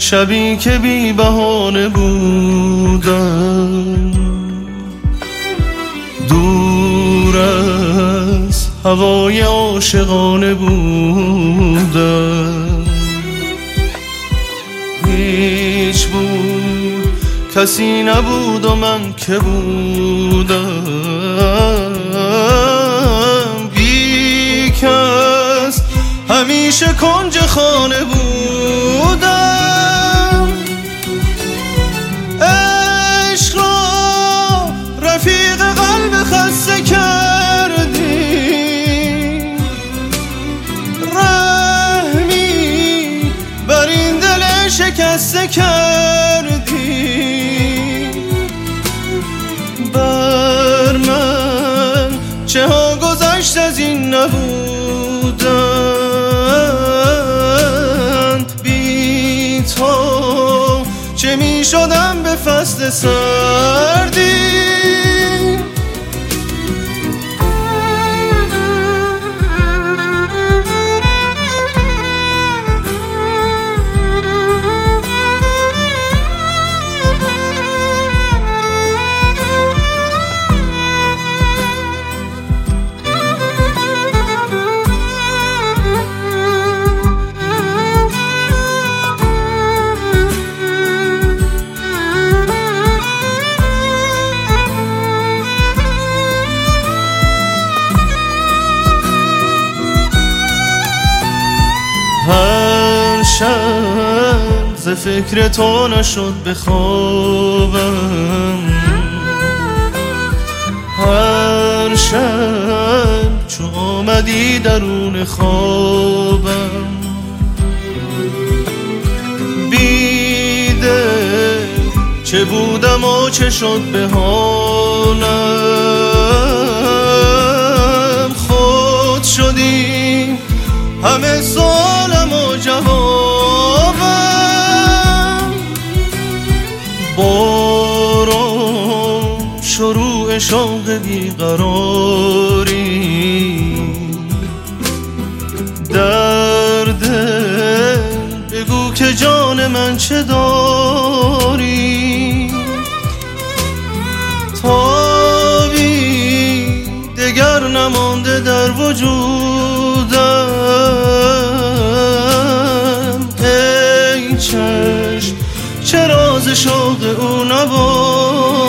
شبی که بی بهانه بودم، دور از هوای عاشقانه بودم. هیچ بود کسی نبود و من که بودم، بی کس همیشه کنج خانه بودم. عشق را رفیق قلب خسته کردی، رحمی بر این دل شکسته کردی. بر من چه ها گذشت از این نبودند، بی تو چه می شدم به فصل سردی. هر شب ز فکر تو نشد به خوابم، هر شب چو آمدی درون خوابم. بیدل چه بودم و چه شد به حالم، خود شدی همه سوالم و جوابم. باران شروع شوق بیقراری، در دل بگو که جان من چه داری. تابی دگر نمانده در وجودم، ای چشم چه راز شوق او نبود.